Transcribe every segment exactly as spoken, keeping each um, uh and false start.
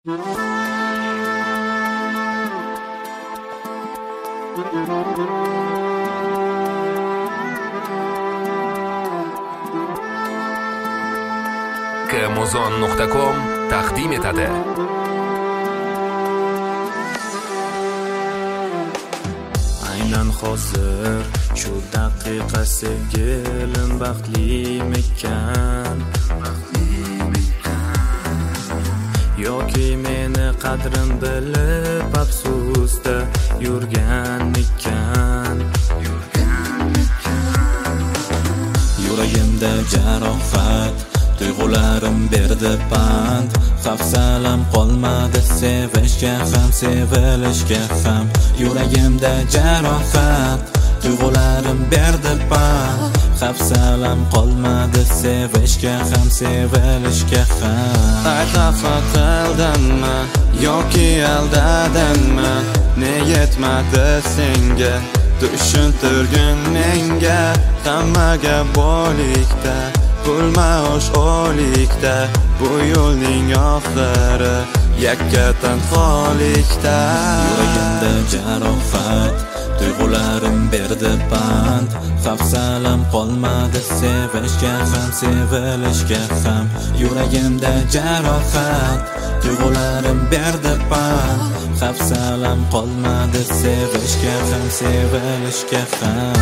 kmuzon nuqta com taqdim etadi. Aynan hozir shu daqiqa sevgilim baxtlimikan, yoki meni qadrim bilib afsusda yurganikan. Yuragimda jarohat, tuyg'ularim berdi pand. Xavf-salam qolmadi sevishga ham, sevilishga ham. Yuragimda jarohat, tuyg'ularim berdi pand. Xavf-salam qolmadi sevishga ham, sevilishga ham. Xafa qildimmi yoki aldadimmi, ne yetmadi senga tushuntirgin menga. Hammaga bolikda, pul maosh olikda, bu yo'lning oxiri yakka tanholikda. Yuragimda jarohat, tuyg'ularim berdi pand. Xavf-salam qolmadi sevishga ham, sevilishga ham. Yuragimda jarohat, tuyg'ularim berdi pand. Xavf-salam qolmadi sevishga ham, sevilishga ham.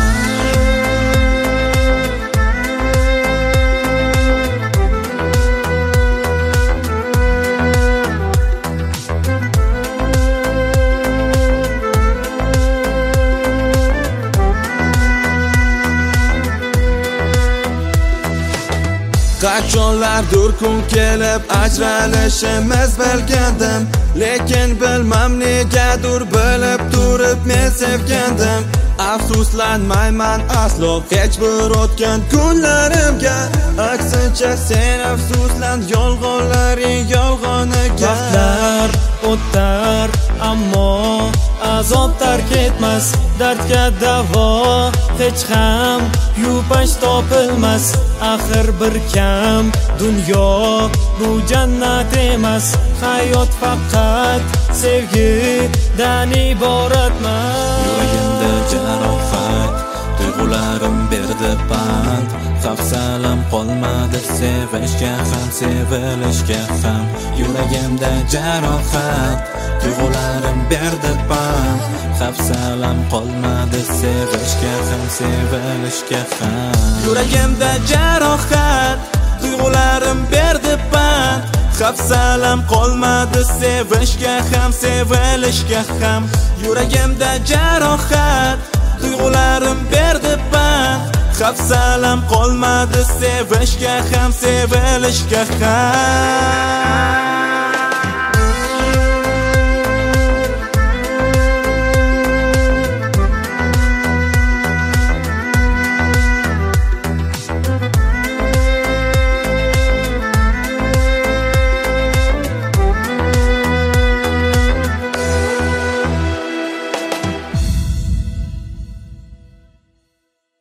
Qachonlardir kun kelib ajralishimiz bilgandim, lekin bilmam negadir bilib turib men sevgandim. Afsuslanmayman aslo hech bir o'tgan kunlarimga, aksincha sen afsuslan yolg'onlaring yolg'oniga. Vaqtlar o'tar ammo azob tark etmas, dardga davo hech ham yupash topilmas. Axir bir kam dunyo bu jannat emas, hayot faqat sevgidan iboratmas. Yuragimda jarohat, tuyg'ularim berdi pand. Xavf-salam qolmadi sevishga ham, sevilishga ham. Yuragimda jarohat, tuyg'ularim berdi pand. Xavf-salam qolmadi sevishga ham, sevilishga ham. Yuragimda jarohat, tuyg'ularim berdi pand. Xavf-salam qolmadi sevishga ham, sevilishga ham. Yuragimda jarohat, tuyg'ularim berdi pand. Xavf-salam qolmadi sevishga ham, sevilishga ham.